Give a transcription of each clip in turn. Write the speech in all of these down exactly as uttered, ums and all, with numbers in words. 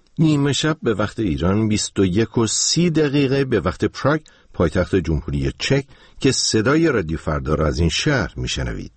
نیمه شب به وقت ایران، بیست و یک و سی دقیقه به وقت پراگ، پایتخت جمهوری چک، که صدای رادیو فردا را از این شهر میشنوید.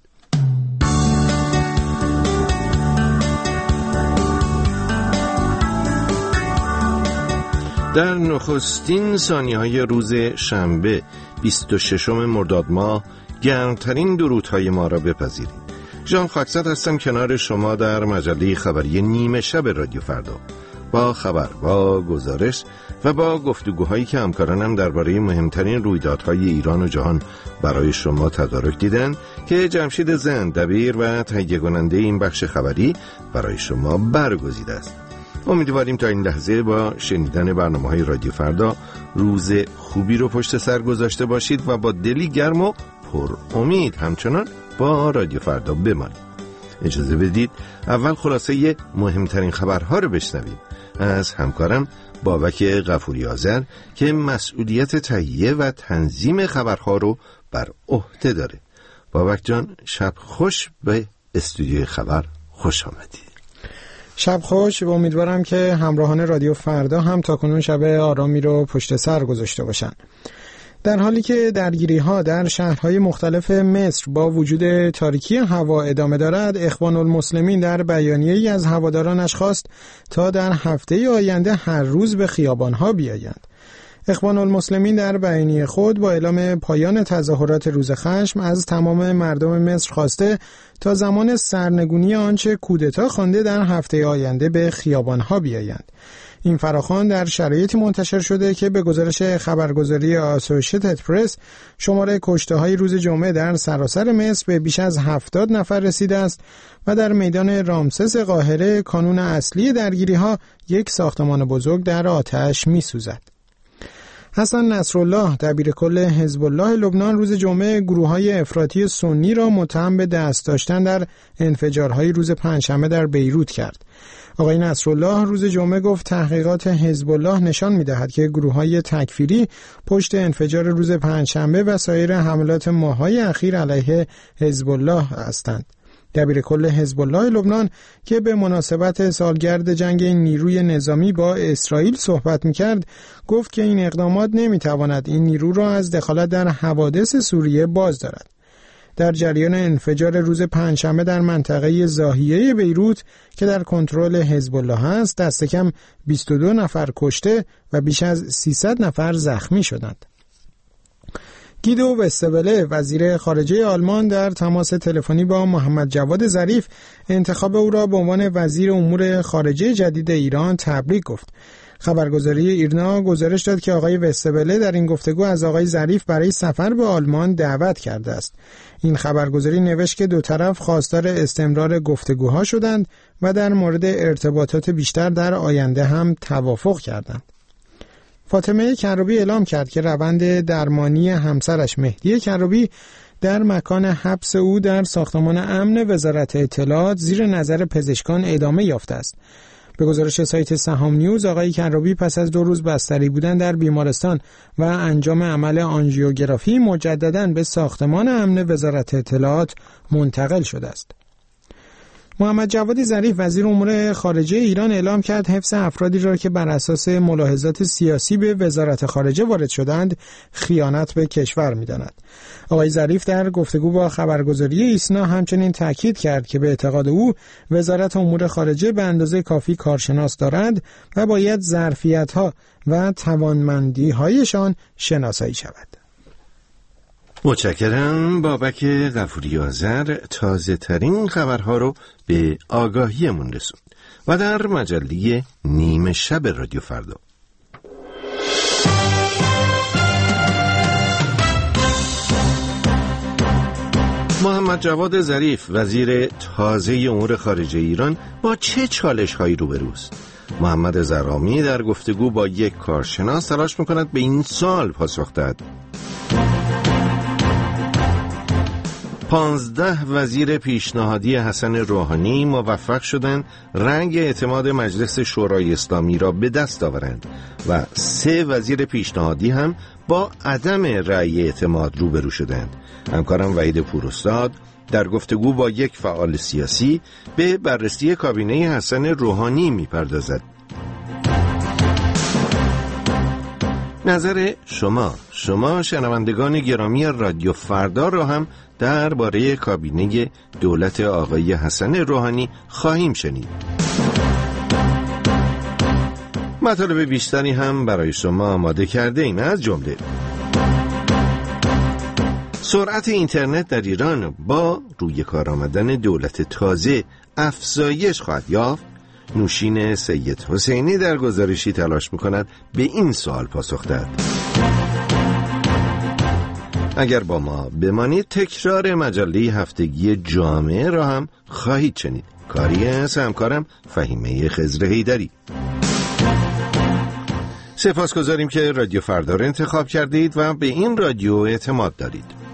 در نخستین ثانیه‌های روز شنبه بیست و ششم مرداد ماه گرمترین درودهای ما را بپذیرید. ژان خاکزاد هستم کنار شما در مجله خبری نیمه شب رادیو فردا، با خبر، با گزارش و با گفتگوهایی که همکارانم درباره مهمترین رویدادهای ایران و جهان برای شما تدارک دیدن که جمشید زند، دبیر و تهیه کننده این بخش خبری، برای شما برگزیده است. امیدواریم تا این لحظه با شنیدن برنامه‌های رادیو فردا روز خوبی رو پشت سر گذاشته باشید و با دلی گرم و پر امید همچنان با رادیو فردا بمانید. اجازه بدید اول خلاصه مهمترین خبرها رو بشنویم از همکارم بابک غفوری آذر که مسئولیت تهیه و تنظیم خبرها رو بر عهده داره. بابک جان، شب خوش، به استودیوی خبر خوش آمدید. شب خوش و امیدوارم که همراهان رادیو فردا هم تا کنون شب آرامی رو پشت سر گذاشته باشن. در حالی که درگیری‌ها در شهرهای مختلف مصر با وجود تاریکی هوا ادامه دارد، اخوان المسلمین در بیانیه‌ای از هوادارانش خواست تا در هفته آینده هر روز به خیابان‌ها بیایند. اخوان المسلمین در بیانیه خود با اعلام پایان تظاهرات روز خشم از تمام مردم مصر خواسته تا زمان سرنگونی آنچه کودتا خوانده در هفته آینده به خیابان‌ها بیایند. این فراخوان در شرایطی منتشر شده که به گزارش خبرگزاری آسوشیتد پرس شماره کشته‌های روز جمعه در سراسر مصر به بیش از هفتاد نفر رسیده است و در میدان رامسس قاهره، کانون اصلی درگیری‌ها، یک ساختمان بزرگ در آتش می‌سوزد. حسن نصرالله، دبیر کل حزب الله لبنان، روز جمعه گروه‌های افراطی سنی را متهم به دست داشتن در انفجارهای روز پنجشنبه در بیروت کرد. آقای نصرالله روز جمعه گفت تحقیقات حزب الله نشان می‌دهد که گروه‌های تکفیری پشت انفجار روز پنجشنبه و سایر حملات ماه‌های اخیر علیه حزب الله هستند. دبیر کل حزب الله لبنان که به مناسبت سالگرد جنگ نیروی نظامی با اسرائیل صحبت می‌کرد، گفت که این اقدامات نمی‌تواند این نیرو را از دخالت در حوادث سوریه باز دارد. در جریان انفجار روز پنجشنبه در منطقه ضاحیه بیروت که در کنترل حزب الله است، دست کم بیست و دو نفر کشته و بیش از سیصد نفر زخمی شدند. گیدو وستبله، وزیر خارجه آلمان، در تماس تلفنی با محمد جواد ظریف انتخاب او را به عنوان وزیر امور خارجه جدید ایران تبریک گفت. خبرگزاری ایرنا گزارش داد که آقای وستبله در این گفتگو از آقای ظریف برای سفر به آلمان دعوت کرده است. این خبرگزاری نوشت که دو طرف خواستار استمرار گفتگوها شدند و در مورد ارتباطات بیشتر در آینده هم توافق کردند. فاطمه کروبی اعلام کرد که روند درمانی همسرش مهدی کروبی در مکان حبس او در ساختمان امن وزارت اطلاعات زیر نظر پزشکان ادامه یافته است. به گزارش سایت سهام نیوز، آقای کروبی پس از دو روز بستری بودن در بیمارستان و انجام عمل آنژیوگرافی مجدداً به ساختمان امن وزارت اطلاعات منتقل شده است. محمد جواد ظریف، وزیر امور خارجه ایران، اعلام کرد حفظ افرادی را که بر اساس ملاحظات سیاسی به وزارت خارجه وارد شدند خیانت به کشور می‌داند. آقای ظریف در گفتگو با خبرگزاری ایسنا همچنین تاکید کرد که به اعتقاد او وزارت امور خارجه به اندازه کافی کارشناس دارد و باید ظرفیت‌ها و توانمندی‌هایشان شناسایی شود. متشکرم. بابک غفوری آذر تازه ترین خبرها رو به آگاهیمون رسوند و در مجله نیمه شب رادیو فردا. محمد جواد ظریف، وزیر تازه امور خارجه ایران، با چه چالش هایی روبروست؟ محمد زرامی در گفتگو با یک کارشناس تلاش میکند به این سوال پاسخ دهد. پانزده وزیر پیشنهادی حسن روحانی موفق شدند رنگ اعتماد مجلس شورای اسلامی را به دست آورند و سه وزیر پیشنهادی هم با عدم رأی اعتماد روبرو شدند. همکارم وحید پوراستاد در گفتگو با یک فعال سیاسی به بررسی کابینه حسن روحانی می‌پردازد. نظر شما شما شنوندگان گرامی رادیو فردا را هم درباره کابینه دولت آقای حسن روحانی خواهیم شنید. مطالب بیشتری هم برای شما آماده کرده ایم، از جمله سرعت اینترنت در ایران با روی کار آمدن دولت تازه افزایش خواهد یافت. نوشین سید حسینی در گزارشی تلاش می‌کند به این سوال پاسخ دهد. اگر با ما بمانید تکرار مجله هفتگی جامعه را هم خواهید شنید، کاری از همکارم فهیمه خضر حیدری. سپاسگزاریم که رادیو فردا را انتخاب کردید و به این رادیو اعتماد دارید.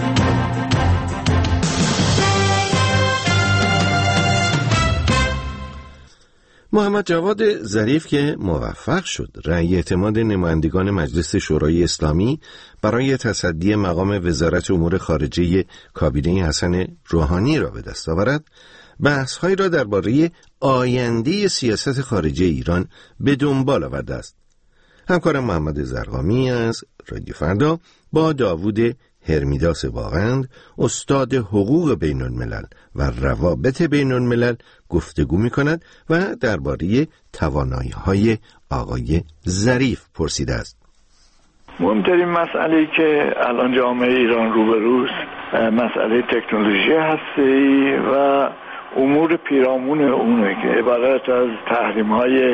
محمد جواد ظریف که موفق شد رأی اعتماد نمایندگان مجلس شورای اسلامی برای تصدی مقام وزارت امور خارجه کابینه حسن روحانی را به دست آورد، بحث‌هایی را درباره آینده سیاست خارجی ایران به دنبال آورده است. همکارم محمد زرقامی از رادیو فردا با داوود هرمیداس باغند، استاد حقوق بین الملل و روابط بین الملل گفتگو می کند و درباره توانایی های آقای ظریف پرسیده است. مهمترین مسئله که الان جامعه ایران روبروست مسئله تکنولوژی هستی و امور پیرامون اونه که عبارت از تحریم های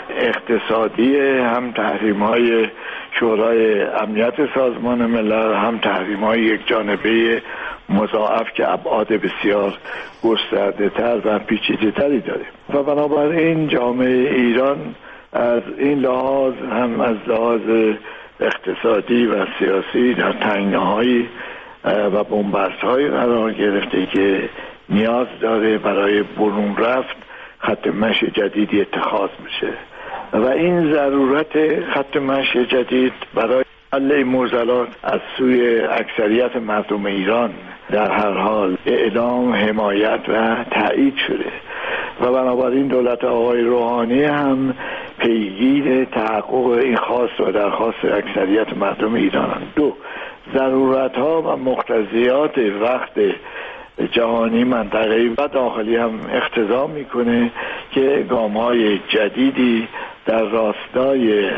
اقتصادی، هم تحریم های شورای امنیت سازمان ملل، هم تحریم های یک جانبه مضاعف که ابعاد بسیار گسترده تر و پیچیده تری داره و بنابراین جامعه ایران از این لحاظ هم از لحاظ اقتصادی و سیاسی در تنگناهایی و بن‌بست‌هایی قرار گرفته که نیاز داره برای برون رفت خط مشی جدیدی اتخاذ بشه و این ضرورت خط مشی جدید برای حل معضلات از سوی اکثریت مردم ایران در هر حال اعلام حمایت و تایید شده و بنابراین دولت آقای روحانی هم پیگیر تحقق این خواست و درخواست اکثریت مردم ایران. دو، ضرورت‌ها و مقتضیات وقت جهانی منطقه‌ای و داخلی هم اقتضا میکنه که گام‌های جدیدی در راستای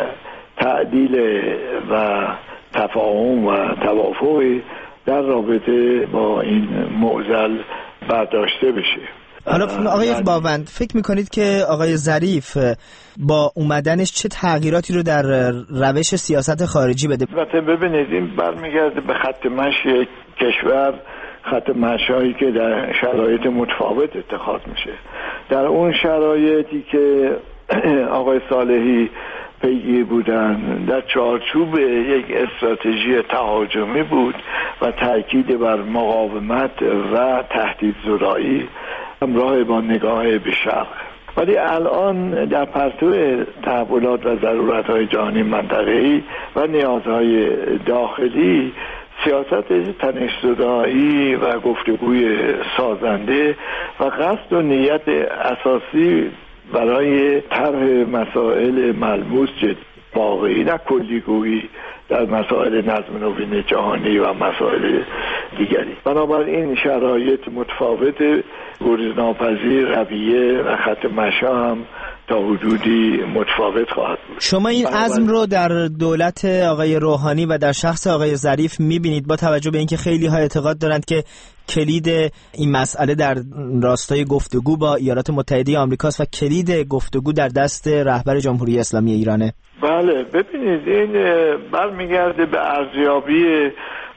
تعدیل و تفاهم و توافقی در رابطه با این معضل برداشته بشه. حالا آقای باوند فکر میکنید که آقای ظریف با اومدنش چه تغییراتی رو در روش سیاست خارجی بده؟ البته ببینید این برمیگرده به خط مشی کشور، خط مشایی که در شرایط متفاوت اتخاذ میشه. در اون شرایطی که آقای صالحی پیگیر بودن در چارچوب یک استراتژی تهاجمی بود و تاکید بر مقاومت و تهدیدزدایی همراه با نگاه به شرق. ولی الان در پرتو تحولات و ضرورت‌های جهانی منطقه‌ای و نیازهای داخلی سیاست تنش‌زدایی و گفتگوی سازنده و قصد و نیت اساسی برای طرح مسائل ملموس جدی واقعی نه کلیگویی در مسائل نظم نوین جهانی و مسائل دیگری. بنابراین شرایط متفاوت، گریزناپذیر رویه و خط مشی هم تا حدودی متفاوت خواهد بود. شما این عزم رو در دولت آقای روحانی و در شخص آقای ظریف می‌بینید با توجه به اینکه خیلی ها اعتقاد دارند که کلید این مسئله در راستای گفتگو با ایالات متحده آمریکاست و کلید گفتگو در دست رهبر جمهوری اسلامی ایرانه؟ بله، ببینید این برمیگرده به ارزیابی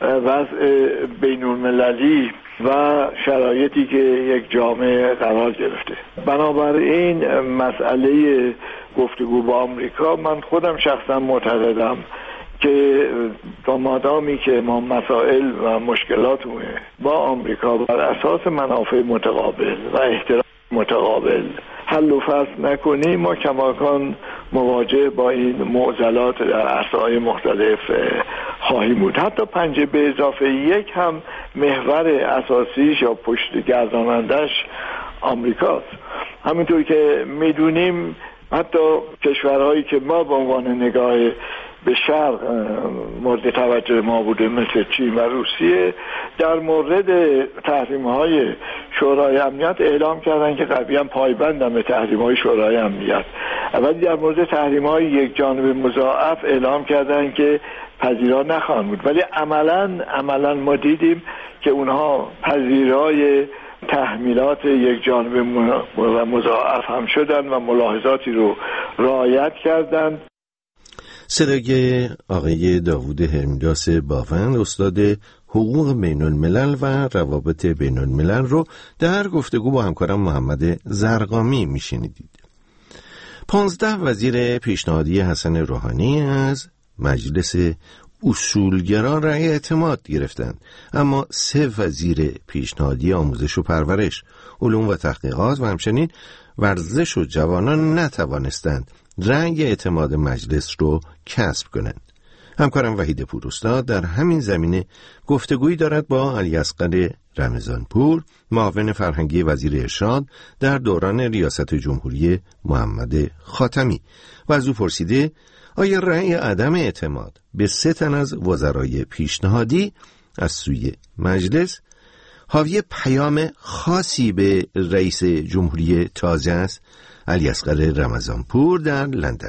وضع بین المللی و شرایطی که یک جامعه قرار گرفته. بنابراین مسئله گفتگو با آمریکا، من خودم شخصا معتقدم که تا مادامی که ما مسائل و مشکلات با آمریکا بر اساس منافع متقابل و احترام متقابل حل و فصل نکنیم، ما کماکان مواجه با این معضلات در عرصه‌های مختلف خواهیم بود. حتی پنجه به اضافه یک هم محور اساسیش یا پشت گردانندش آمریکاست. همینطور که میدونیم حتی کشورهایی که ما به عنوان نگاه به شرق مورد توجه ما بوده مثل چین و روسیه، در مورد تحریم‌های شورای امنیت اعلام کردن که قطعاً پایبندن به تحریم‌های شورای امنیت. ولی در مورد تحریم‌های یک جانبه مضاعف اعلام کردن که پذیرا نخواهند بود. ولی عملاً عملاً ما دیدیم که اونها پذیرای تحمیلات یک جانبه و مضاعف هم شدن و ملاحظاتی رو رعایت کردند. صدای آقای داوود هرمیداس باوند، استاد حقوق بین الملل و روابط بین الملل رو در گفتگو با همکارم محمد زرقامی میشنیدید. پانزده وزیر پیشنهادی حسن روحانی از مجلس اصولگرا رأی اعتماد گرفتند، اما سه وزیر پیشنهادی آموزش و پرورش، علوم و تحقیقات و همچنین ورزش و جوانان نتوانستند رأی اعتماد مجلس رو کسب کنند. همکارم وحید پوراستاد در همین زمینه گفتگویی دارد با علیاصغر رمضانپور، معاون فرهنگی وزیر ارشاد در دوران ریاست جمهوری محمد خاتمی، و از او پرسیده آیا رأی عدم اعتماد به سه تن از وزرای پیشنهادی از سوی مجلس حاوی پیام خاصی به رئیس جمهوری تازه است؟ علیاصغر رمضانپور در لندن.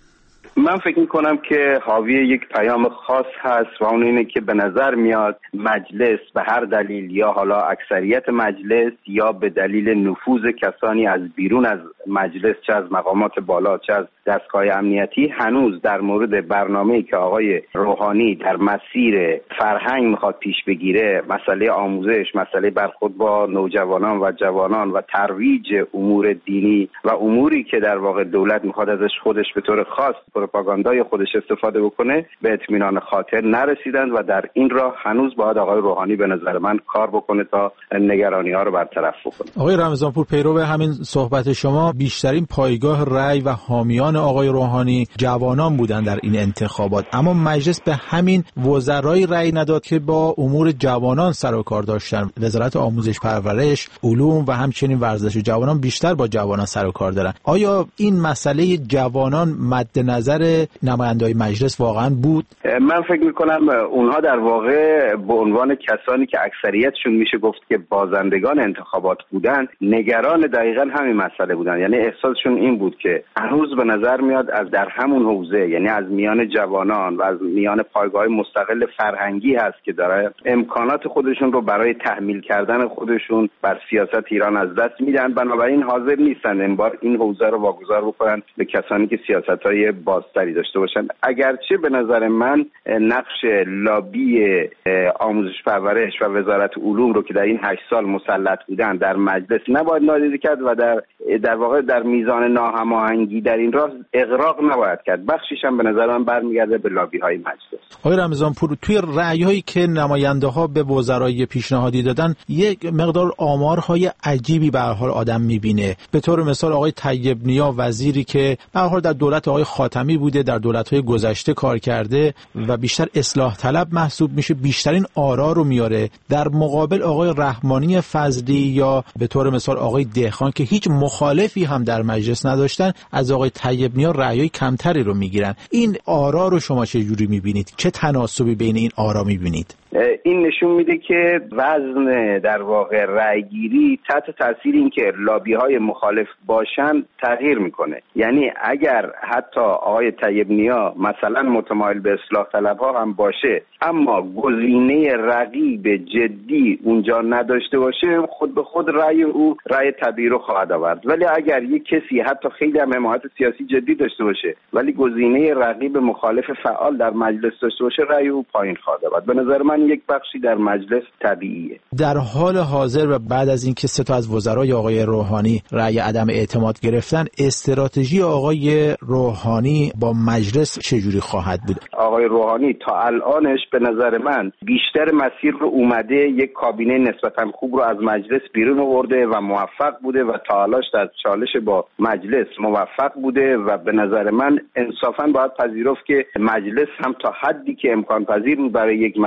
من فکر میکنم که حاوی یک پیام خاص هست و اون اینه که به نظر میاد مجلس به هر دلیل، یا حالا اکثریت مجلس یا به دلیل نفوذ کسانی از بیرون از مجلس، چه از مقامات بالا چه از دستگاه امنیتی، هنوز در مورد برنامه‌ای که آقای روحانی در مسیر فرهنگ میخواد پیش بگیره، مسئله آموزش، مسئله برخورد با نوجوانان و جوانان و ترویج امور دینی و اموری که در واقع دولت میخواد ازش خودش به طور خاص پروپاگاندای خودش استفاده بکنه، به اطمینان خاطر نرسیدند و در این راه هنوز باید آقای روحانی به نظر من کار بکنه تا نگرانی ها رو برطرف بکنه. آقای رمضانپور، پیرو همین صحبت شما، بیشترین پایگاه رأی و حامیان آقای روحانی جوانان بودند در این انتخابات، اما مجلس به همین وزرای رأی نداد که با امور جوانان سر و کار داشتن. وزارت آموزش پرورش، علوم و همچنین ورزش و جوانان بیشتر با جوانان سر و کار دارن. آیا این مسئله جوانان مد نظر نماینده‌های مجلس واقعا بود؟ من فکر می‌کنم اونها در واقع به عنوان کسانی که اکثریتشون میشه گفت که بازندگان انتخابات بودن، نگران دقیقاً همین مسئله بودن. یعنی احساسشون این بود که هنوز به نظر میاد از در همون حوزه، یعنی از میان جوانان و از میان پایگاه مستقل فرهنگی هست که داره امکانات خودشون رو برای تحمیل کردن خودشون بر سیاست ایران از دست میدن، بنابراین حاضر نیستن این بار این حوزه رو واگذار بکنن به کسانی که سیاست‌های بازتری داشته باشن. اگرچه به نظر من نقش لابی آموزش پرورش و وزارت علوم رو که در این هشت سال مسلط بودن در مجلس نباید نادیده کرد و در در واقع در میزان ناهماهنگی در این راه اغراق نباید کرد. بخشیش هم به نظر من برمیگرده به لابی‌های مجلس. آقای رمضانپور، توی رأی‌هایی که نماینده‌ها به وزرای پیشنهادی دادن یک مقدار آمارهای عجیبی به هر حال آدم می‌بینه. به طور مثال آقای طیب نیا، وزیری که به هر حال در دولت آقای خاتمی بوده، در دولت‌های گذشته کار کرده و بیشتر اصلاح طلب محسوب میشه، بیشترین آرا رو میاره. در مقابل آقای رحمانی فضلی یا به طور مثال آقای دهخان که هیچ مخالفی هم در مجلس نداشتن، از آقای طیب نیا رأیای کمتری رو میگیرن. این آرا رو شما چه جوری میبینید؟ چه تناسبی بین این آرا میبینید؟ این نشون میده که وزن در واقع رأیگیری تحت تاثیر این که لابی‌های مخالف باشن تغییر میکنه. یعنی اگر حتی آقای طیب نیا مثلا متمایل به اصلاح طلب‌ها هم باشه، اما گزینه رقیب جدی اونجا نداشته باشه، خود به خود رأی او رأی طبیعی رو خواهد آورد. ولی اگر یک کسی حتی خیلی هم حمایت سیاسی جدی داشته باشه ولی گزینه رقیب مخالف فعال در مجلس داشته باشه، رأی او پایین خواهد آورد. به نظر من یک بخشی در مجلس طبیعیه. در حال حاضر و بعد از اینکه سه تا از وزرای آقای روحانی رأی عدم اعتماد گرفتن، استراتژی آقای روحانی با مجلس چجوری خواهد بود؟ آقای روحانی تا الانش به نظر من بیشتر مسیر رو اومده یک کابینه نسبتا خوب رو از مجلس بیرون آورده و موفق بوده و تا حالاش در چالش با مجلس موفق بوده و به نظر من انصافاً باید پذیرفت که مجلس هم تا حدی که امکان پذیر بود برای یک مجلس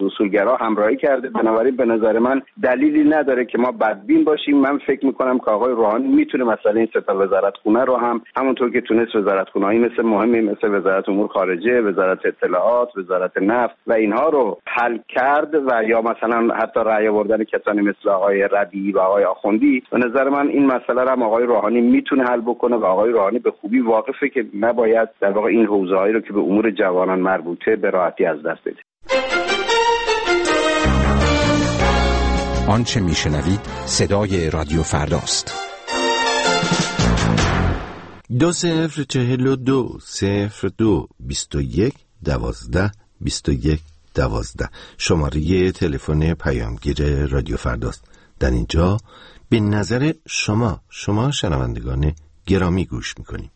اصولگرا همراهی کرده. بنابراین به نظر من دلیلی نداره که ما بدبین باشیم. من فکر میکنم که آقای روحانی میتونه مثلا این سه تا وزارتخونه رو هم همونطور که تونست وزارتخونه‌ای مثل مهمی مثل وزارت امور خارجه، وزارت اطلاعات، وزارت نفت و اینها رو حل کرد و یا مثلا حتی رأی آوردن کسانی مثل آقای ربیعی و آقای آخوندی، به نظر من این مسئله رو هم آقای روحانی میتونه حل بکنه و آقای روحانی به خوبی واقفه که نباید در واقع این حوزه‌هایی رو که به امور جوانان مربوطه به راحتی از دست بده. آنچه میشنوید صدای رادیو فرداست. دو صفر چهل و دو صفر دو بیست و یک دوازده بیست و یک دوازده شماره تلفن پیامگیر رادیو فرداست. در اینجا به نظر شما شما شنوندگان گرامی گوش میکنیم.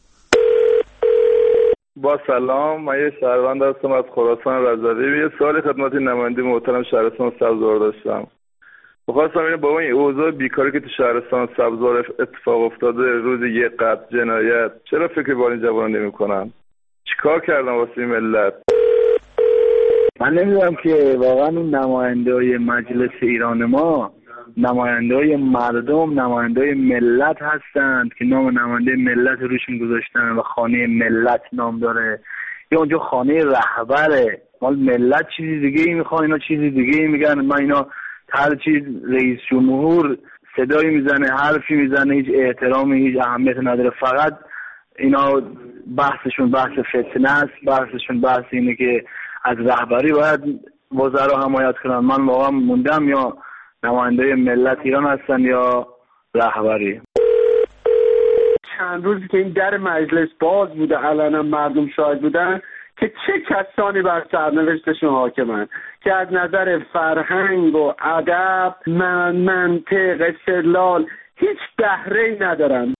با سلام، من یه شهروند هستم از خراسان رضوی. یه سوال خدمت نماینده محترم شهرستان سبزوار داشتم. بخواستم اینه بابا این اوضاع بیکاری که تو شهرستان سبزوار اتفاق افتاده، روز یه قتل جنایت، چرا فکر با این جوانان نمی‌کنن؟ چیکار کردن واسه این ملت؟ من نمیدونم که واقعا اون نماینده‌های مجلس ایران ما نماینده‌های مردم، نماینده‌های ملت هستند که نام نماینده ملت روشون گذاشتن و خانه ملت نام داره، یا اونجا خانه رهبره. مال ملت چیزی دیگه ای میخوان، اینا چیزی دیگه ای میگن. من اینا هر چیز رئیس جمهور صدایی میزنه، حرفی میزنه، هیچ احترامی، هیچ اهمیت نداره. فقط اینا بحثشون بحث فتنه است، بحثشون بحث اینه که از رهبری باید وزرا حمایت کنن. من واقعا موندم یا نماینده ملت ایران هستن یا رهبری. چند روزی که این در مجلس باز بوده، علنا مردم شاهد بودن که چه کسانی بر سرنوشتشون حاکمن که از نظر فرهنگ و ادب، من منطق، استدلال هیچ بهره‌ای ندارن.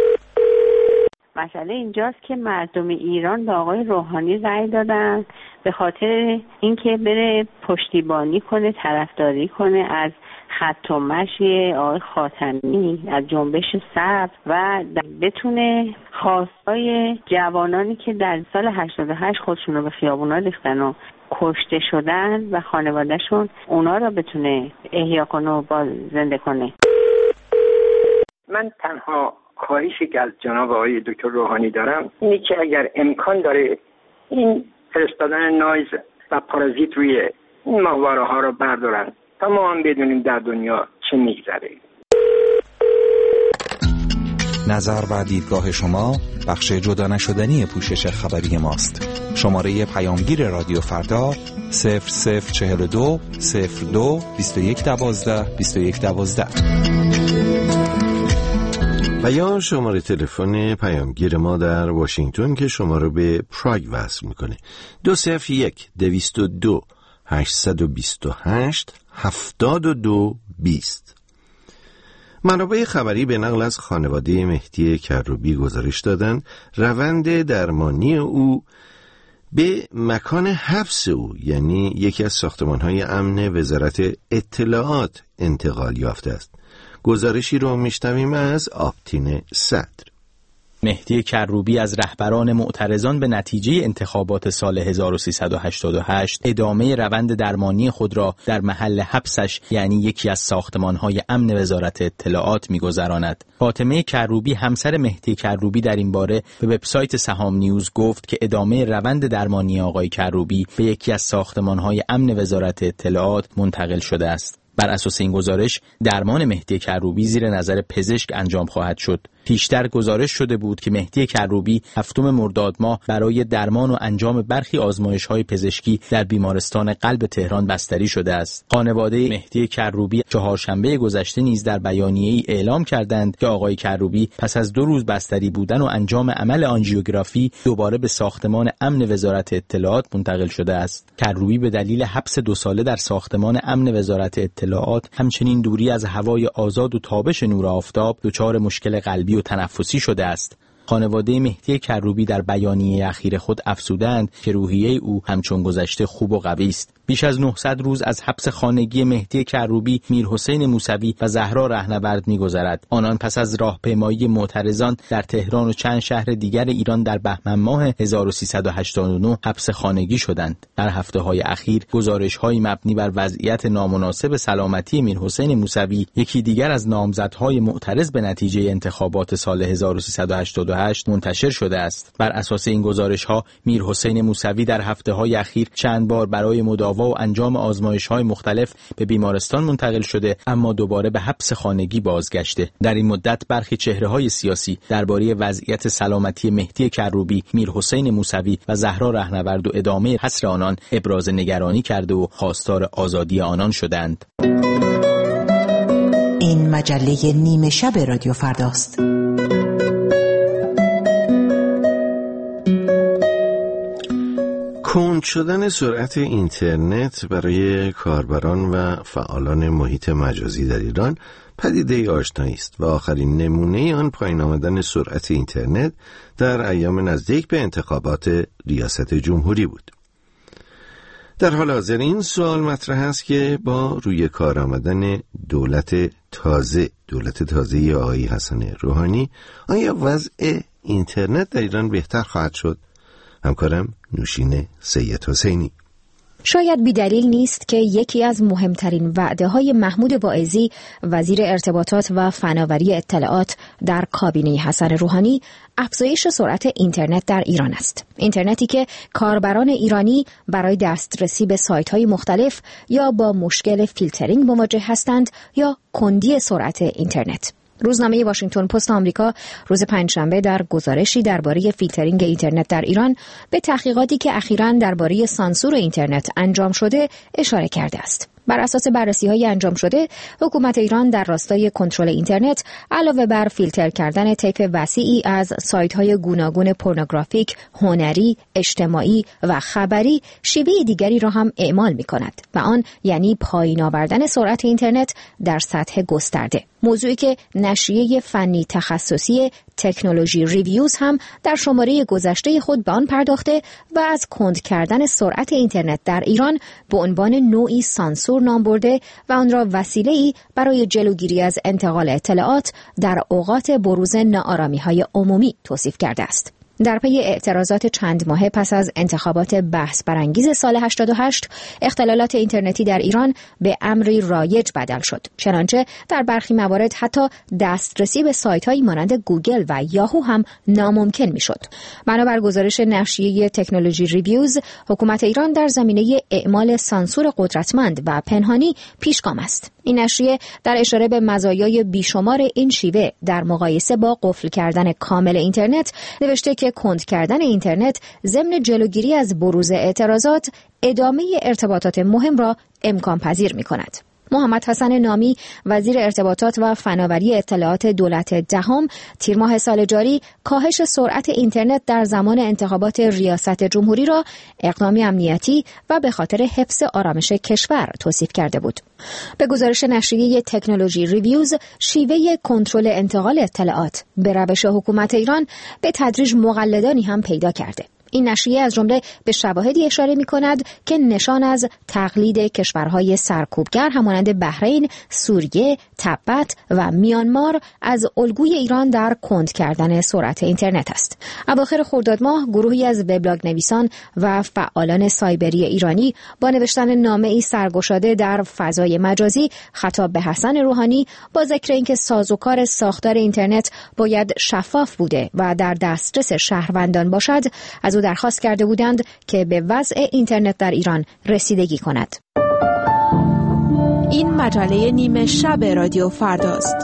مسئله اینجاست که مردم ایران به آقای روحانی رأی دادن به خاطر اینکه بره پشتیبانی کنه، طرفداری کنه از خط و مشی آقای خاتمی، از جنبش سبز و بتونه خواستای جوانانی که در سال هشتاد و هشت خودشون رو به خیابونا ریختن و کشته شدن و خانوادهشون، اونا رو بتونه احیا کنه و باز زنده کنه. من تنها خواهشی که از جناب آقای دکتر روحانی دارم اینه که اگر امکان داره این فرستادن نایز و پارازیت روی این ماهواره ها رو بردارن تا ما هم بدونیم در دنیا چه میگذره. نظر و دیدگاه شما بخش جدا نشدنی پوشش خبری ماست. شماره پیامگیر رادیو فردا صفر صفر چهل و دو صفر دو بیست و یک دوازده بیست و یک دوازده و یا شماره تلفن پیامگیر ما در واشنگتن که شما رو به پراگ وصل میکنه. دو صفر یک دویست و دو هشتصد و بیست و هشت هفتاد و دو بیست. منابع خبری به نقل از خانواده مهدی کروبی گزارش دادند روند درمانی او به مکان حبس او، یعنی یکی از ساختمان‌های امن وزارت اطلاعات، انتقال یافته است. گزارشی رو میشنویم از آبتین صدر. مهدی کروبی از رهبران معترضان به نتیجه انتخابات سال هزار و سیصد و هشتاد و هشت ادامه روند درمانی خود را در محل حبسش، یعنی یکی از ساختمان‌های امن وزارت اطلاعات می‌گذراند. فاطمه کروبی همسر مهدی کروبی در این باره به وبسایت سهام نیوز گفت که ادامه روند درمانی آقای کروبی به یکی از ساختمان‌های امن وزارت اطلاعات منتقل شده است. بر اساس این گزارش درمان مهدی کروبی زیر نظر پزشک انجام خواهد شد. پیشتر گزارش شده بود که مهدی کروبی هفتم مرداد ماه برای درمان و انجام برخی آزمایش‌های پزشکی در بیمارستان قلب تهران بستری شده است. خانواده مهدی کروبی چهارشنبه گذشته نیز در بیانیه‌ای اعلام کردند که آقای کروبی پس از دو روز بستری بودن و انجام عمل آنژیوگرافی دوباره به ساختمان امن وزارت اطلاعات منتقل شده است. کروبی به دلیل حبس دو ساله در ساختمان امن وزارت اطلاعات، همچنین دوری از هوای آزاد و تابش نور آفتاب، دچار مشکل قلبی و تنفسی شده است. خانواده مهدی کروبی در بیانیه اخیر خود افزودند که روحیه او همچون گذشته خوب و قوی است. بیش از نهصد روز از حبس خانگی مهدی کروبی، میرحسین موسوی و زهرا رهنورد می‌گذرد. آنان پس از راهپیمایی معترضان در تهران و چند شهر دیگر ایران در بهمن ماه هزار و سیصد و هشتاد و نه حبس خانگی شدند. در هفته‌های اخیر گزارش‌های مبنی بر وضعیت نامناسب سلامتی میرحسین موسوی، یکی دیگر از نامزدهای معترض به نتیجه انتخابات سال هزار و سیصد و هشتاد و هشت، منتشر شده است. بر اساس این گزارش‌ها میرحسین موسوی در هفته‌های اخیر چند بار برای مداوا و انجام آزمایش‌های مختلف به بیمارستان منتقل شده، اما دوباره به حبس خانگی بازگشته. در این مدت برخی چهره‌های سیاسی درباره وضعیت سلامتی مهدی کروبی، میرحسین موسوی و زهرا رهنورد و ادامه حصر آنان ابراز نگرانی کرده و خواستار آزادی آنان شدند. این مجله نیمه شب رادیو فرداست. کند شدن سرعت اینترنت برای کاربران و فعالان محیط مجازی در ایران پدیده آشنایی است و آخرین نمونه آن پایین آمدن سرعت اینترنت در ایام نزدیک به انتخابات ریاست جمهوری بود. در حال حاضر این سوال مطرح است که با روی کار آمدن دولت تازه دولت تازه آقای حسن روحانی آیا وضع اینترنت در ایران بهتر خواهد شد؟ همکارم نوشین سید حسینی. شاید بی‌دلیل نیست که یکی از مهمترین وعده‌های محمود واعظی وزیر ارتباطات و فناوری اطلاعات در کابینه حسن روحانی افزایش سرعت اینترنت در ایران است. اینترنتی که کاربران ایرانی برای دسترسی به سایت‌های مختلف یا با مشکل فیلترینگ مواجه هستند یا کندی سرعت اینترنت. روزنامه واشنگتن پست آمریکا روز پنجشنبه در گزارشی درباره فیلترینگ اینترنت در ایران به تحقیقاتی که اخیراً درباره سانسور اینترنت انجام شده اشاره کرده است. بر اساس بررسی‌های انجام شده، حکومت ایران در راستای کنترل اینترنت علاوه بر فیلتر کردن طیف وسیعی از سایت‌های گوناگون پورنوگرافیک، هنری، اجتماعی و خبری، شیوه دیگری را هم اعمال می‌کند و آن یعنی پایین آوردن سرعت اینترنت در سطح گسترده. موضوعی که نشریه فنی تخصصی تکنولوژی ریویوز هم در شماره گذشته خود به آن پرداخته و از کند کردن سرعت اینترنت در ایران به عنوان نوعی سانسور نام برده و آن را وسیله‌ای برای جلوگیری از انتقال اطلاعات در اوقات بروز ناآرامی‌های عمومی توصیف کرده است. در پی اعتراضات چند ماهه پس از انتخابات بحث برانگیز سال هشتاد و هشت، اختلالات اینترنتی در ایران به امری رایج بدل شد. چنانچه در برخی موارد حتی دسترسی به سایت‌هایی مانند گوگل و یاهو هم ناممکن می‌شد. بنابر گزارش نشریه تکنولوژی ریویوز، حکومت ایران در زمینه اعمال سانسور قدرتمند و پنهانی پیشگام است. این نشریه در اشاره به مزایای بیشمار این شیوه در مقایسه با قفل کردن کامل اینترنت نوشته که کند کردن اینترنت ضمن جلوگیری از بروز اعتراضات ادامه ارتباطات مهم را امکان پذیر می کند. محمد حسن نامی وزیر ارتباطات و فناوری اطلاعات دولت دهم تیر ماه سال جاری کاهش سرعت اینترنت در زمان انتخابات ریاست جمهوری را اقدامی امنیتی و به خاطر حفظ آرامش کشور توصیف کرده بود. به گزارش نشریه تکنولوژی ریویوز، شیوه کنترل انتقال اطلاعات به روش حکومت ایران به تدریج مقلدانی هم پیدا کرده. این نشریه از جمله به شواهدی اشاره می کند که نشان از تقلید کشورهای سرکوبگر همانند بحرین، سوریه، تبت و میانمار از الگوی ایران در کند کردن سرعت اینترنت است. اواخر خرداد ماه گروهی از وبلاگ نویسان و فعالان سایبری ایرانی با نوشتن نامه‌ای سرگشاده در فضای مجازی خطاب به حسن روحانی با ذکر اینکه سازوکار ساختار اینترنت باید شفاف بوده و در دسترس شهروندان باشد، از او درخواست کرده بودند که به وضع اینترنت در ایران رسیدگی کند. این مجله نیمه شب رادیو فرداست.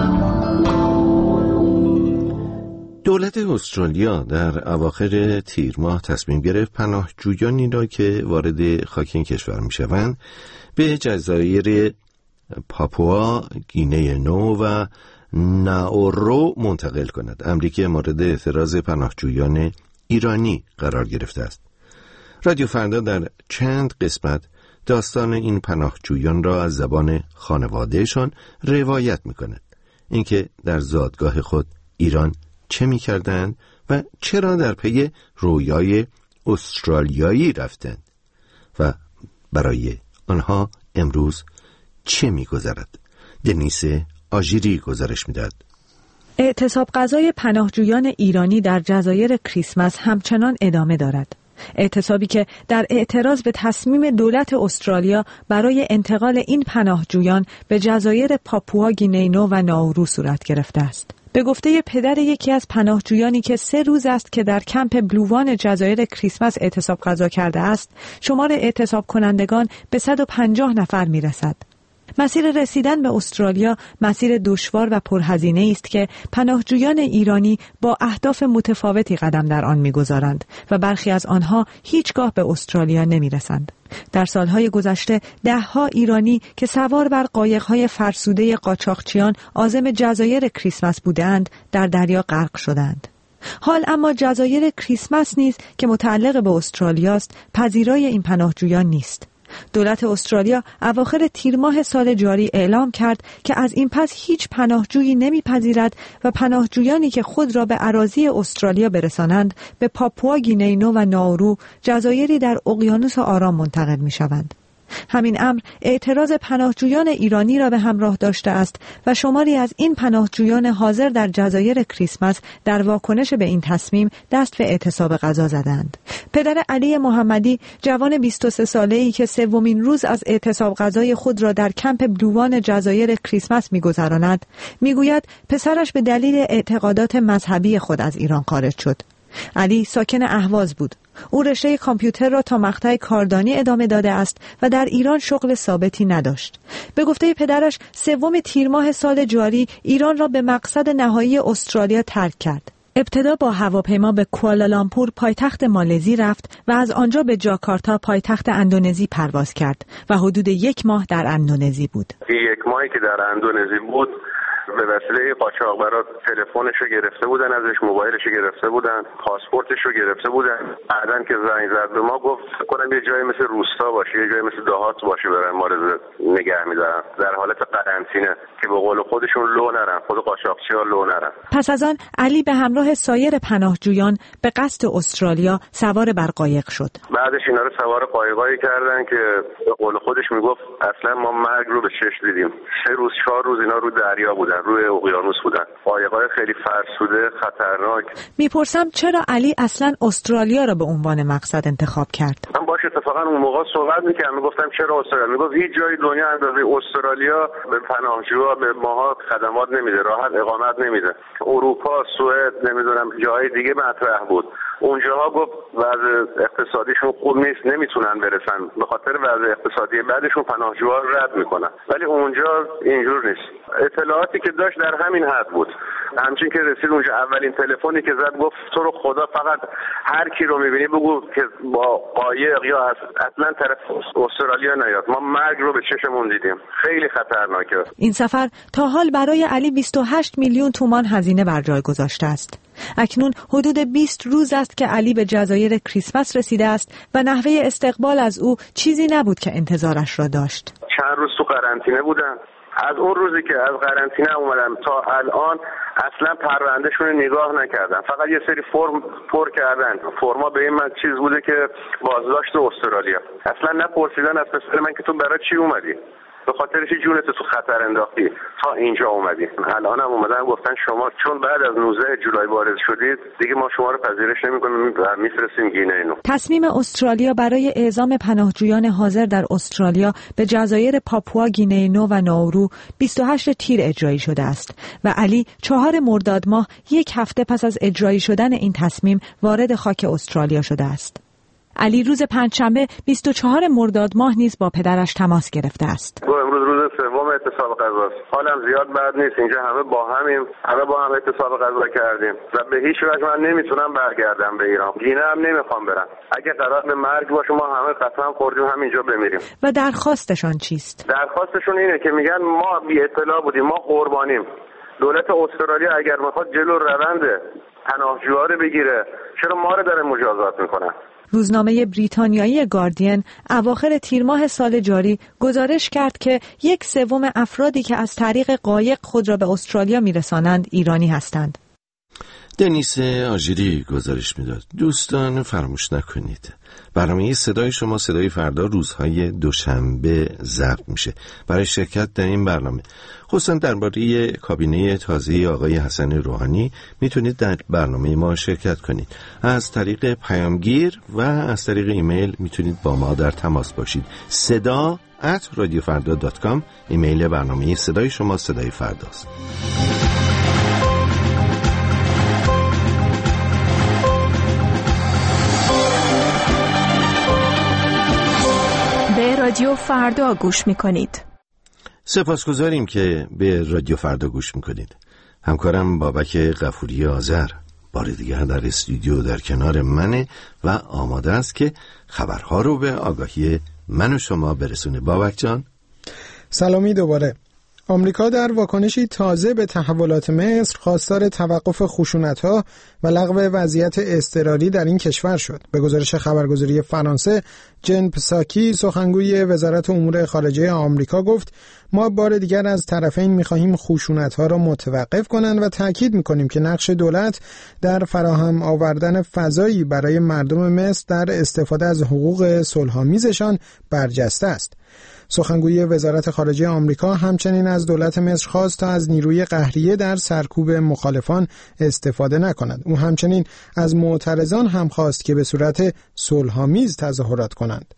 دولت استرالیا در اواخر تیر ماه تصمیم گرفت پناهجویانی را که وارد خاک این کشور می‌شوند به جزایر پاپوا، گینه نو و ناورو منتقل کند. امری که مورد اعتراض پناهجویان ایرانی قرار گرفته است. رادیو فردا در چند قسمت داستان این پناهجویان را از زبان خانوادهشان روایت می‌کند. اینکه در زادگاه خود ایران چه می‌کردند و چرا در پی رویای استرالیایی رفتند و برای آنها امروز چه می‌گذرد؟ دنیس آژیری گزارش می‌دهد. اعتصاب غذای پناهجویان ایرانی در جزایر کریسمس همچنان ادامه دارد. اعتصابی که در اعتراض به تصمیم دولت استرالیا برای انتقال این پناهجویان به جزایر پاپوا گینئونو و نائورو صورت گرفته است. به گفته پدر یکی از پناهجویانی که سه روز است که در کمپ بلووان جزایر کریسمس اعتصاب غذا کرده است، شمار اعتصاب کنندگان به صد و پنجاه نفر می‌رسد. مسیر رسیدن به استرالیا مسیر دشوار و پرهزینه است که پناهجویان ایرانی با اهداف متفاوتی قدم در آن می‌گذارند و برخی از آنها هیچگاه به استرالیا نمی‌رسند. در سالهای گذشته ده‌ها ایرانی که سوار بر قایق‌های فرسوده قاچاقچیان عازم جزایر کریسمس بودند در دریا غرق شدند. حال اما جزایر کریسمس نیز که متعلق به استرالیاست پذیرای این پناهجویان نیست. دولت استرالیا اواخر تیر ماه سال جاری اعلام کرد که از این پس هیچ پناهجویی نمیپذیرد و پناهجویانی که خود را به اراضی استرالیا برسانند به پاپوا گینئونو و نائورو، جزایری در اقیانوس آرام منتقل میشوند. همین امر اعتراض پناهجویان ایرانی را به همراه داشته است و شماری از این پناهجویان حاضر در جزایر کریسمس در واکنش به این تصمیم دست به اعتصاب غذا زدند. پدر علی محمدی، جوان بیست و سه ساله‌ای که سومین روز از اعتصاب غذای خود را در کمپ بلووان جزایر کریسمس می‌گذراند، می‌گوید پسرش به دلیل اعتقادات مذهبی خود از ایران خارج شد. علی ساکن اهواز بود. او رشته کامپیوتر را تا مقطع کاردانی ادامه داده است و در ایران شغل ثابتی نداشت. به گفته پدرش سوم تیر ماه سال جاری ایران را به مقصد نهایی استرالیا ترک کرد. ابتدا با هواپیما به کوالالامپور پایتخت مالزی رفت و از آنجا به جاکارتا پایتخت اندونزی پرواز کرد و حدود یک ماه در اندونزی بود. یک ماهی که در اندونزی بود به وسیله قاچاقبرا تلفنش رو گرفته بودن ازش، موبایلش رو گرفته بودن، پاسپورتش رو گرفته بودن. بعدن که زنگ زد به ما گفت کنم یه جایی مثل روستا باشه، یه جایی مثل دهات باشه برن ما رو نگه می‌دارن در حالت قرنطینه که به قول خودشون لو نرن، خود قاچاقچی‌ها لو نرن. پس از آن علی به همراه سایر پناهجویان به قصد استرالیا سوار بر قایق شد. بعدش اینا رو سوار قایقایی کردن که به قول خودش میگفت اصلا ما مرگ رو به چشم دیدیم. سه روز چهار روز اینا رو دریا بودن، روی اقیانوس بودن، قایقای خیلی فرسوده خطرناک. میپرسم چرا علی اصلا استرالیا را به عنوان مقصد انتخاب کرد؟ من باشه اتفاقا اون موقع صحبت میکردم، میگفتم چرا استرالیا؟ میگفت هیچ جای دنیا اندازه استرالیا به پناهجوها به ماها خدمات نمیده، راحت اقامت نمیده. اروپا، سوئد، نمیدونم جای دیگه مطرح بود. اونجاها گفت وضع اقتصادیشون خوب نیست، نمیتونن برسن، به خاطر وضع اقتصادی بعدشون پناهجوها رو رد میکنن. ولی اونجا اینجور نیست. اطلاعاتی که داشت در همین حد بود. همچین که رسید اونجا اولین تلفنی که زد گفت تو رو خدا فقط هر کی رو میبینی بگو که با قایق یا اصلا طرف استرالیا نیاد، ما مرگ رو به چشمون دیدیم. خیلی خطرناکه. این سفر تا حال برای علی بیست و هشت میلیون تومان هزینه بر جای گذاشته است. اکنون حدود بیست روز است که علی به جزایر کریسمس رسیده است و نحوه استقبال از او چیزی نبود که انتظارش را داشت. چند روز تو قرنطینه بودن. از اون روزی که از قرنطینه اومدم تا الان اصلا پروندهشون رو نگاه نکردن، فقط یه سری فرم پر کردن. فرما به این من چیز بوده که بازداشت استرالیا. اصلا نپرسیدن از پسر من که تو برای چی اومدی، به خاطر چی جونت تو خطر انداختی تا اینجا اومدی. الان هم اومدن گفتن شما چون بعد از نوزده جولای وارد شدید دیگه ما شما رو پذیرش نمی‌کنیم و میفرستیم گینئونو. تصمیم استرالیا برای اعزام پناهجویان حاضر در استرالیا به جزایر پاپوا گینئونو و نائورو بیست و هشت تیر اجرایی شده است و علی چهار مرداد ماه یک هفته پس از اجرایی شدن این تصمیم وارد خاک استرالیا شده است. علی روز پنجشنبه بیست و چهار مرداد ماه نیز با پدرش تماس گرفته است. امروز روز سوم اعتصاب غذاست. حالم زیاد بد نیست. اینجا همه با همیم. همه با هم اعتصاب غذا کردیم و به هیچ وجه من نمیتونم برگردم به ایران. گینه هم نمیخوام برم. اگه قرار به مرگ باشه ما همه قسم خوردیم همینجا بمیریم. و درخواستشان چیست؟ درخواستشون اینه که میگن ما بی اطلاع بودیم، ما قربانیم. دولت استرالیا اگر میخواد جلو روند پناهجوها رو بگیره، چرا ما رو داره مجازات میکنه؟ روزنامه بریتانیایی گاردین اواخر تیر ماه سال جاری گزارش کرد که یک سوم افرادی که از طریق قایق خود را به استرالیا میرسانند ایرانی هستند. دنیس آژیری گزارش میداد. دوستان فراموش نکنید برنامه صدای شما صدای فردا روزهای دوشنبه ضبط میشه. برای شرکت در این برنامه خصوصا درباره کابینه تازه آقای حسن روحانی میتونید در برنامه ما شرکت کنید. از طریق پیامگیر و از طریق ایمیل میتونید با ما در تماس باشید. صدا ات رادیو فردا دات کام ایمیل برنامه صدای شما صدای فرداست. به رادیو فردا گوش میکنید. سپاسگزاریم که به رادیو فردا گوش میکنید. همکارم بابک غفوری آذر بار دیگر در استودیو در کنار منه و آماده است که خبرها رو به آگاهی من و شما برسونه. بابک جان سلامی دوباره. آمریکا در واکنشی تازه به تحولات مصر خواستار توقف خشونت‌ها و لغو وضعیت اضطراری در این کشور شد. به گزارش خبرگزاری فرانسه، جن پساکی سخنگوی وزارت امور خارجه آمریکا گفت ما بار دیگر از طرفین می‌خواهیم خشونت‌ها را متوقف کنند و تاکید می‌کنیم که نقش دولت در فراهم آوردن فضایی برای مردم مصر در استفاده از حقوق صلح‌آمیزشان برجسته است. سخنگوی وزارت خارجه آمریکا همچنین از دولت مصر خواست تا از نیروی قهریه در سرکوب مخالفان استفاده نکند. او همچنین از معترضان هم خواست که به صورت صلح‌آمیز تظاهرات کنند.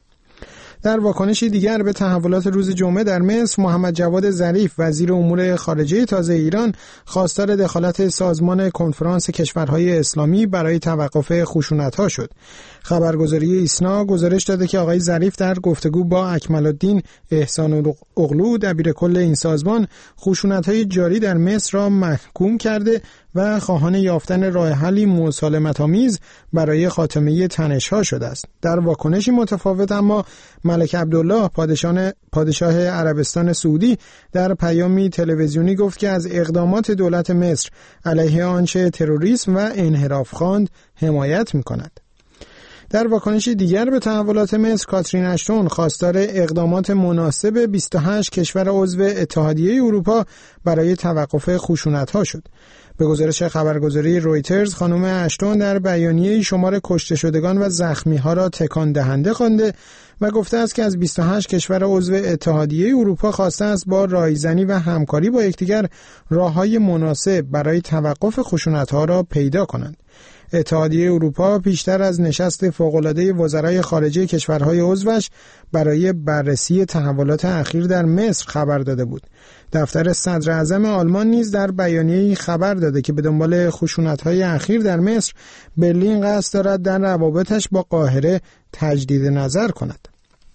در واکنشی دیگر به تحولات روز جمعه در مصر، محمد جواد ظریف وزیر امور خارجه تازه ایران خواستار دخالت سازمان کنفرانس کشورهای اسلامی برای توقف خشونت‌ها شد. خبرگزاری ایسنا گزارش داده که آقای ظریف در گفتگو با اکمل الدین احسان اغلو دبیرکل این سازمان خشونت‌های جاری در مصر را محکوم کرده و خواهان یافتن راه حلی مسالمت‌آمیز برای خاتمه تنش‌ها شده است. در واکنشی متفاوت اما ملک عبدالله پادشاه پادشاه عربستان سعودی در پیامی تلویزیونی گفت که از اقدامات دولت مصر علیه آنچه تروریسم و انحراف خواند حمایت می‌کند. در واکنش دیگر به تحولات مصر، کاترین اشتون خواستار اقدامات مناسب بیست و هشت کشور عضو اتحادیه اروپا برای توقف خشونت‌ها شد. به گزارش خبرگزاری رویترز، خانم اشتون در بیانیه‌ای شمار کشته شدگان و زخمی‌ها را تکان دهنده خوانده و گفته است که از بیست و هشت کشور عضو اتحادیه اروپا خواسته است با رایزنی و همکاری با یکدیگر راه‌های مناسب برای توقف خشونت‌ها را پیدا کنند. اتحادیه اروپا پیشتر از نشست فوق‌العاده وزرای خارجه کشورهای عضوش برای بررسی تحولات اخیر در مصر خبر داده بود. دفتر صدر اعظم آلمان نیز در بیانیه‌ای خبر داده که به دنبال خشونت‌های اخیر در مصر، برلین قصد دارد در روابطش با قاهره تجدید نظر کند.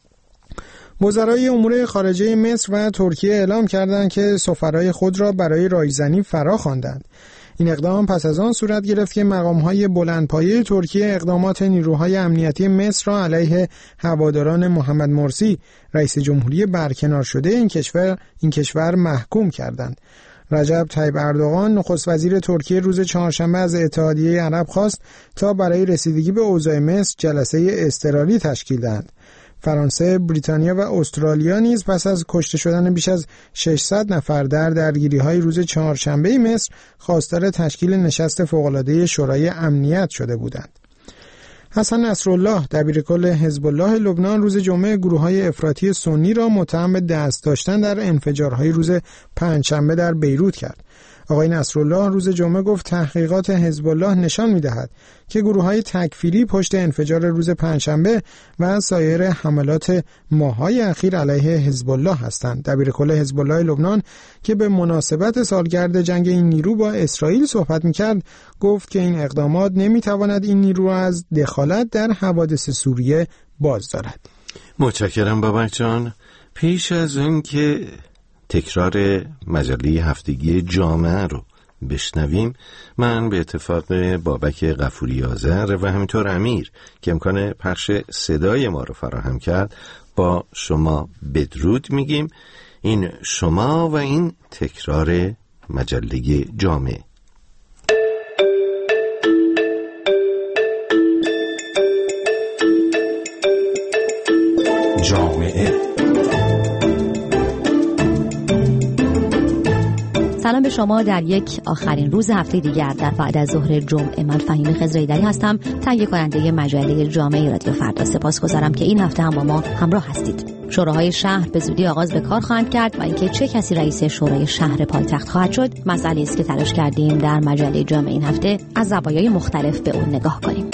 وزرای امور خارجه مصر و ترکیه اعلام کردند که سفرای خود را برای رایزنی فرا خواندند. این اقدام پس از آن صورت گرفت که مقام‌های بلندپایه ترکیه اقدامات نیروهای امنیتی مصر را علیه هواداران محمد مرسی رئیس جمهوری برکنار شده این کشور این کشور محکوم کردند. رجب طیب اردوغان نخست وزیر ترکیه روز چهارشنبه از اتحادیه عرب خواست تا برای رسیدگی به اوضاع مصر جلسه اضطراری تشکیل دهند. فرانسه، بریتانیا و استرالیا نیز پس از کشته شدن بیش از ششصد نفر در درگیری‌های روز چهارشنبه مصر خواستار تشکیل نشست فوق‌العاده شورای امنیت شده بودند. حسن نصرالله دبیرکل حزب الله لبنان روز جمعه گروه‌های افراطی سنی را متهم به دست داشتن در انفجارهای روز پنجشنبه در بیروت کرد. آقای نصرالله روز جمعه گفت تحقیقات حزب الله نشان می‌دهد که گروه‌های تکفیری پشت انفجار روز پنجشنبه و سایر حملات ماه‌های اخیر علیه حزب الله هستند. دبیرکل حزب الله لبنان که به مناسبت سالگرد جنگ این نیرو با اسرائیل صحبت می‌کرد، گفت که این اقدامات نمی‌تواند این نیرو از دخالت در حوادث سوریه باز دارد. متشکرم بابک جان. پیش از اون که تکرار مجله هفتگی جامعه رو بشنویم، من به اتفاق بابک غفوری آذر و همینطور امیر که امکان پخش صدای ما رو فراهم کرد با شما بدرود میگیم. این شما و این تکرار مجله جامعه. جامعه. سلام به شما در یک آخرین روز هفته دیگر در بعد از ظهر جمعه. من فهیم خضرایدری هستم، تهیه کننده مجله جامعه رادیو فردا. سپاسگزارم که این هفته هم با ما همراه هستید. شوراهای شهر به زودی آغاز به کار خواهند کرد و اینکه چه کسی رئیس شورای شهر پایتخت خواهد شد مسئله است که تلاش کردیم در مجله جامعه این هفته از زوایای مختلف به اون نگاه کنیم.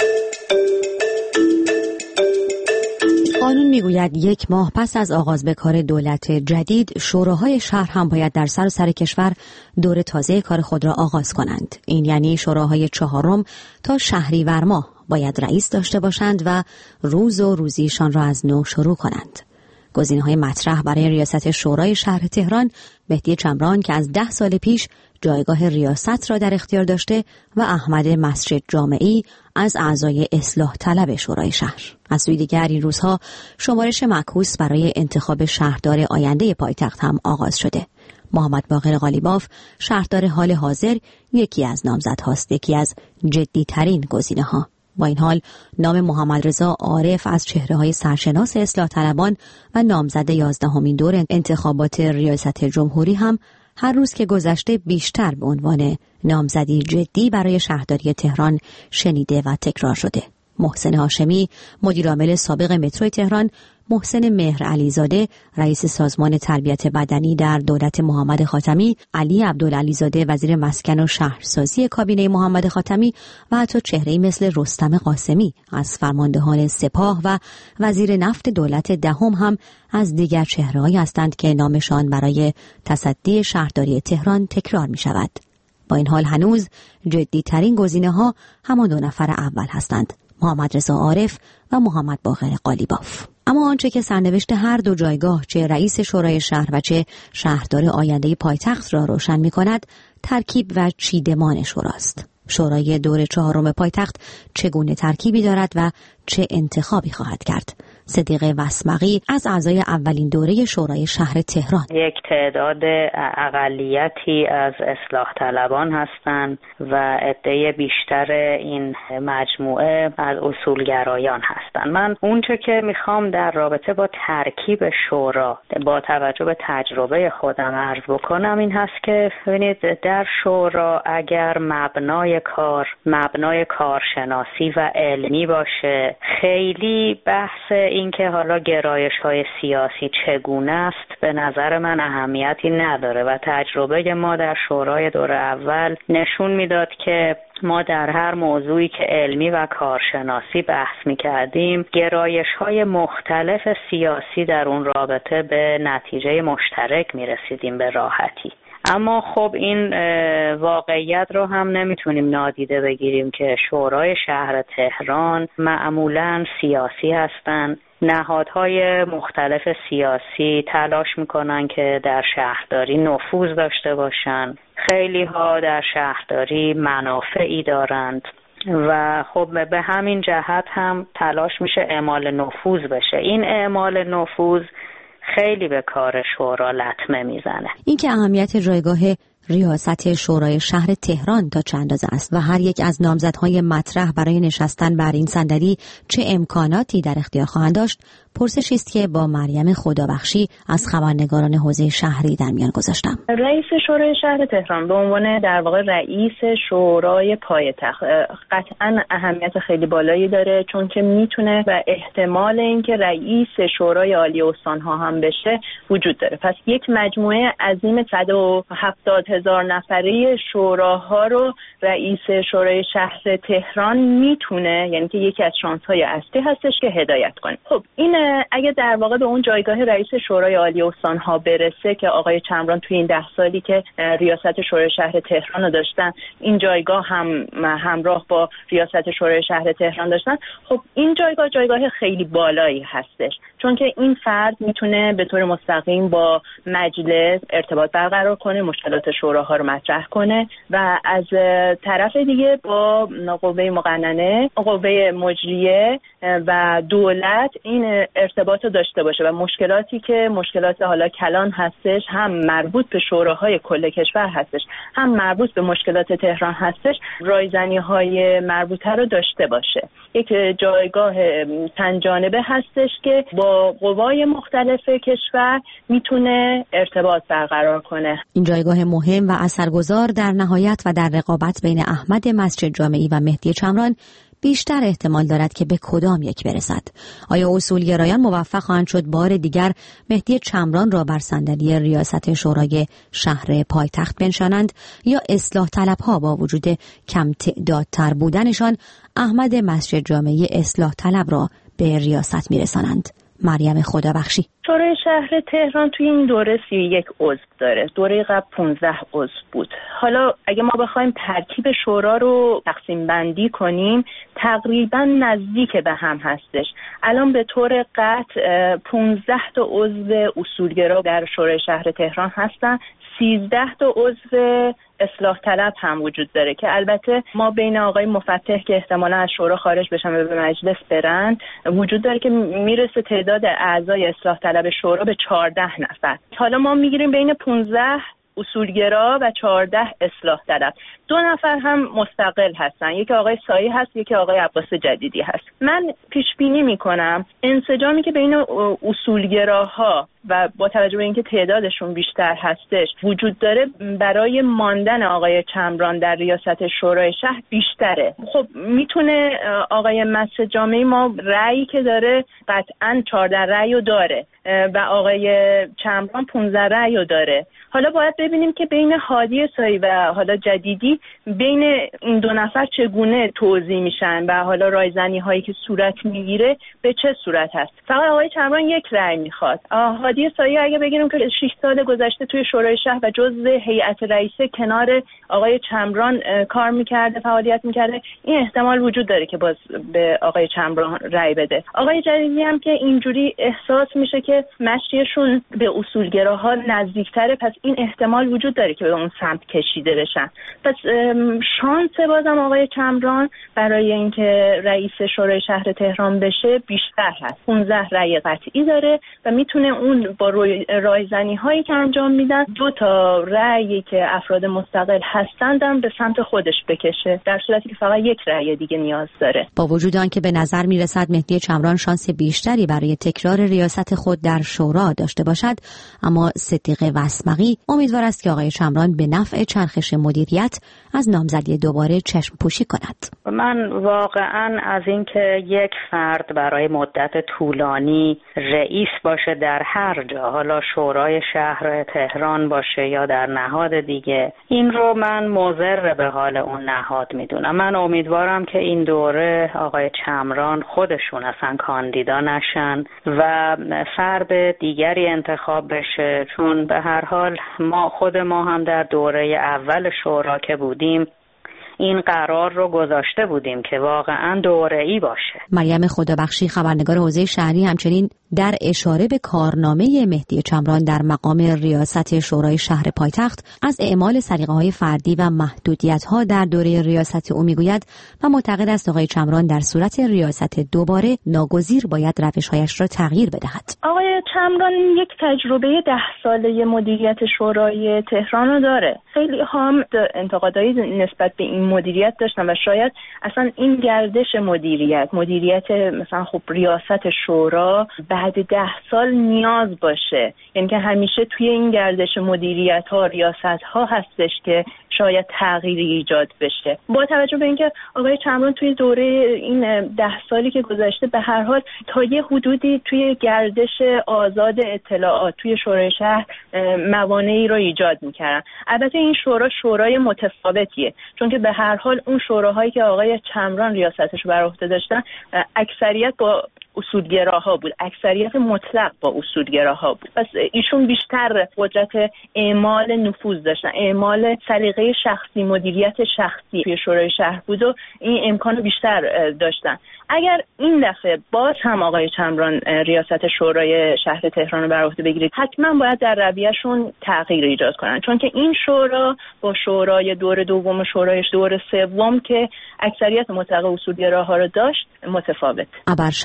قانون میگوید یک ماه پس از آغاز به کار دولت جدید، شوراهای شهر هم باید در سراسر کشور دور تازه کار خود را آغاز کنند. این یعنی شوراهای چهارم تا شهریور ماه باید رئیس داشته باشند و روز و روزیشان را از نو شروع کنند. گزینه‌های مطرح برای ریاست شورای شهر تهران: مهدی چمران که از ده سال پیش جایگاه ریاست را در اختیار داشته و احمد مسجد جامعی از اعضای اصلاح طلب شورای شهر. از سوی دیگر این روزها شمارش معکوس برای انتخاب شهردار آینده پایتخت هم آغاز شده. محمد باقر قالیباف شهردار حال حاضر یکی از نامزدهاست، یکی از جدی ترین گزینه ها. با این حال نام محمد رضا عارف از چهره‌های سرشناس اصلاح طلبان و نامزد یازدهمین دور انتخابات ریاست جمهوری هم هر روز که گذشته بیشتر به عنوان نامزدی جدی برای شهرداری تهران شنیده و تکرار شده. محسن هاشمی مدیرعامل سابق مترو تهران، محسن مهر علیزاده رئیس سازمان تربیت بدنی در دولت محمد خاتمی، علی عبدالعلیزاده وزیر مسکن و شهرسازی کابینه محمد خاتمی و حتی چهره‌ای مثل رستم قاسمی از فرماندهان سپاه و وزیر نفت دولت دهم هم از دیگر چهره‌هایی هستند که نامشان برای تصدی شهرداری تهران تکرار می شود. با این حال هنوز جدی ترین گزینه ها همان دو نفر اول هستند، محمد رضا عارف و محمد باقر قالیباف. اما آنچه که سرنوشت هر دو جایگاه، چه رئیس شورای شهر و چه شهردار آینده پایتخت را روشن می کند، ترکیب و چیدمان شوراست. شورای دور چهارم پایتخت چگونه ترکیبی دارد و چه انتخابی خواهد کرد؟ صدیق وسمقی از اعضای اولین دوره شورای شهر تهران: یک تعداد اقلیتی از اصلاح طلبان هستند و عده بیشتر این مجموعه از اصولگرایان هستند. من اونچه که میخوام در رابطه با ترکیب شورا با توجه به تجربه خودم عرض بکنم این هست که ببینید در شورا اگر مبنای کار مبنای کارشناسی و علمی باشه، خیلی بحث این که حالا گرایش‌های سیاسی چگونه است به نظر من اهمیتی نداره و تجربه ما در شورای دور اول نشون میداد که ما در هر موضوعی که علمی و کارشناسی بحث می‌کردیم گرایش‌های مختلف سیاسی در اون رابطه به نتیجه مشترک می‌رسیدیم به راحتی. اما خب این واقعیت رو هم نمیتونیم نادیده بگیریم که شورای شهر تهران معمولاً سیاسی هستند. نهادهای مختلف سیاسی تلاش میکنن که در شهرداری نفوذ داشته باشن. خیلی ها در شهرداری منافعی دارند و خب به همین جهت هم تلاش میشه اعمال نفوذ بشه. این اعمال نفوذ خیلی به کار شورا لطمه میزنه. این که اهمیت جایگاه ریاست شورای شهر تهران تا چند اندازه است و هر یک از نامزدهای مطرح برای نشستن بر این صندلی چه امکاناتی در اختیار خواهند داشت، پرسشی است که با مریم خدابخشی از خبرنگاران حوزه شهری در میان گذاشتم. رئیس شورای شهر تهران به عنوان در واقع رئیس شورای پایتخت قطعاً اهمیت خیلی بالایی داره، چون که میتونه و احتمال اینکه رئیس شورای عالی استانها هم بشه وجود داره. پس یک مجموعه عظیم صد و هفتاد هزار نفره شوراها رو رئیس شورای شهر تهران میتونه، یعنی که یکی از شانس‌های اصلی هستش که هدایت کنه. خب این اگه در واقع به اون جایگاه رئیس شورای عالی استانها برسه که آقای چمران توی این ده سالی که ریاست شورای شهر تهران رو داشتن این جایگاه هم همراه با ریاست شورای شهر تهران داشتن، خب این جایگاه جایگاه خیلی بالایی هستش، چون که این فرد میتونه به طور مستقیم با مجلس ارتباط برقرار کنه، مشکلات شوراها رو مطرح کنه و از طرف دیگه با قوه مقننه، قوه مجریه و دولت این ارتباط رو داشته باشه و مشکلاتی که مشکلات حالا کلان هستش هم مربوط به شوراهای کل کشور هستش هم مربوط به مشکلات تهران هستش، رایزنی‌های مربوطه رو داشته باشه. یک جایگاه چند جانبه هستش که با با قوای مختلف کشور میتونه ارتباط برقرار کنه. این جایگاه مهم و اثرگذار در نهایت و در رقابت بین احمد مسجد جامعی و مهدی چمران بیشتر احتمال دارد که به کدام یک برسد. آیا اصولگرایان موفق خواهند شد بار دیگر مهدی چمران را بر صندلی ریاست شورای شهر پایتخت بنشانند یا اصلاح طلبها با وجود کم تعدادتر بودنشان احمد مسجد جامعی اصلاح طلب را به ریاست میرسانند؟ مریم خدابخشی. شورای شهر تهران توی این دوره سی و یک عضو داره. دوره قبل پانزده عضو بود. حالا اگه ما بخوایم ترکیب شورا رو تقسیم بندی کنیم تقریبا نزدیک به هم هستش. الان به طور قطع پانزده تا عضو اصولگرا در شورای شهر تهران هستن. سیزده تا عضو اصلاح طلب هم وجود داره که البته ما بین آقای مفتح که احتمالا از شورا خارج بشن و به مجلس برن وجود داره که میرسه تعداد اعضای اصلاح طلب شورا به چهارده نفر. حالا ما میگیریم بین پانزده اصولگرا و چهارده اصلاح طلب. دو نفر هم مستقل هستن، یکی آقای سایی هست یکی آقای عباس جدیدی هست. من پیش بینی میکنم انسجامی که بین اصولگراها و با توجه به اینکه تعدادشون بیشتر هستش وجود داره برای ماندن آقای چمران در ریاست شورای شهر بیشتره. خب میتونه آقای مسجد جامعی ما رأیی که داره قطعاً چهارده رأی رو داره و آقای چمران پانزده رأی رو داره. حالا باید ببینیم که بین هادی سایی و حالا جدیدی بین این دو نفر چگونه توزیع میشن و حالا رایزنی هایی که صورت میگیره به چه صورت هست. فقط آقای چمران یک رأی میخواد. هادی سایی اگه بگیریم که شش سال گذشته توی شورای شهر و جزء هیئت رئیسه کنار آقای چمران کار میکرده، فعالیت میکرده، این احتمال وجود داره که باز به آقای چمران رأی بده. آقای جدیدی هم که اینجوری احساس میشه که مشیشون به اصولگراها نزدیکتره، پس این احتمال وجود داره که به اون سمت کشیده بشن. پس شانس بازم آقای چمران برای اینکه رئیس شورای شهر تهران بشه بیشتر هست. پانزده رأی قطعی داره و میتونه اون با رایزنی هایی که انجام میدن دو تا رأیی که افراد مستقل هستند به سمت خودش بکشه، در صورتی که فقط یک رأی دیگه نیاز داره. با وجود آنکه به نظر میرسد مهدی چمران شانس بیشتری برای تکرار ریاست خود در شورا داشته باشد، اما صدیق وسمقی امیدوار است که آقای چمران به نفع چرخش مدیریت از نامزدی دوباره چشم پوشی کند. من واقعا از اینکه یک فرد برای مدت طولانی رئیس باشه در هر جا، حالا شورای شهر تهران باشه یا در نهاد دیگه، این رو من مضر به حال اون نهاد میدونم. من امیدوارم که این دوره آقای چمران خودشون اصلا کاندیدا نشن و فرد دیگری انتخاب بشه، چون به هر حال ما خود ما هم در دوره اول شورا که بودیم این قرار رو گذاشته بودیم که واقعا دوره‌ای باشه. مریم خدابخشی خبرنگار حوزه شهری همچنین در اشاره به کارنامه مهدی چمران در مقام ریاست شورای شهر پایتخت از اعمال سلیقه‌های فردی و محدودیت‌ها در دوره ریاست او میگوید و معتقد است آقای چمران در صورت ریاست دوباره ناگزیر باید روش‌هایش را تغییر بدهد. آقای چمران یک تجربه ده ساله مدیریت شورای تهران رو داره. خیلی هم انتقادایی نسبت به این مدیریت داشتن و شاید اصلا این گردش مدیریت مدیریت مثلا خب ریاست شورا بعد ده سال نیاز باشه، یعنی که همیشه توی این گردش مدیریت ها ریاست ها هستش که شاید تغییری ایجاد بشه. با توجه به اینکه آقای چمران توی دوره این ده سالی که گذشته به هر حال تا یه حدودی توی گردش آزاد اطلاعات توی شورای شهر موانعی رو ایجاد میکردن. البته این شورا شورای متفاوتیه، چون که به هر حال اون شوراهایی که آقای چمران ریاستش رو بر عهده داشتن اکثریت با اصولگراها بود، اکثریت مطلق با اصولگراها بود. پس ایشون بیشتر قدرت اعمال نفوذ داشتن، اعمال سلیقه شخصی، مدیریت شخصی توی شورای شهر بود و این امکانو بیشتر داشتن. اگر این دفعه باز هم آقای چمران ریاست شورای شهر تهران رو بر عهده بگیرید، حتما باید در رویه‌شون تغییر ایجاد کنن، چون که این شورا با شورای دور دوم و شورای دور سوم که اکثریت مطلق اصولگراها رو داشت متفاوت. ابر شهر تهران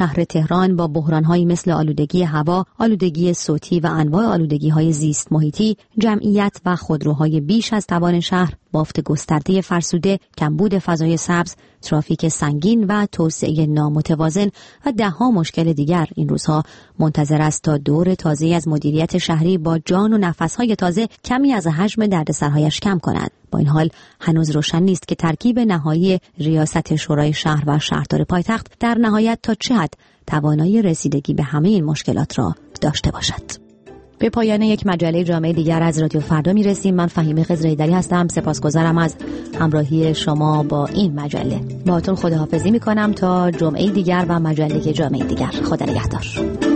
تهران با بحران‌هایی مثل آلودگی هوا، آلودگی صوتی و انواع آلودگی‌های زیست محیطی، جمعیت و خودروهای بیش از توان شهر، بافت گسترده فرسوده، کمبود فضای سبز، ترافیک سنگین و توسعه نامتوازن و ده‌ها مشکل دیگر این روزها منتظر است تا دور تازه از مدیریت شهری با جان و نفس‌های تازه کمی از حجم دردسرهایش کم کند. با این حال هنوز روشن نیست که ترکیب نهایی ریاست شورای شهر و شهردار پایتخت در نهایت تا چه حد توانایی رسیدگی به همه این مشکلات را داشته باشد. به پایان یک مجله جامعه دیگر از رادیو فردا میرسیم. من فهیمه خضرایی‌دری هستم. سپاسگزارم از همراهی شما با این مجله. باهاتون خداحافظی میکنم تا جمعه دیگر و مجله جامعه دیگر. خدا نگهدار.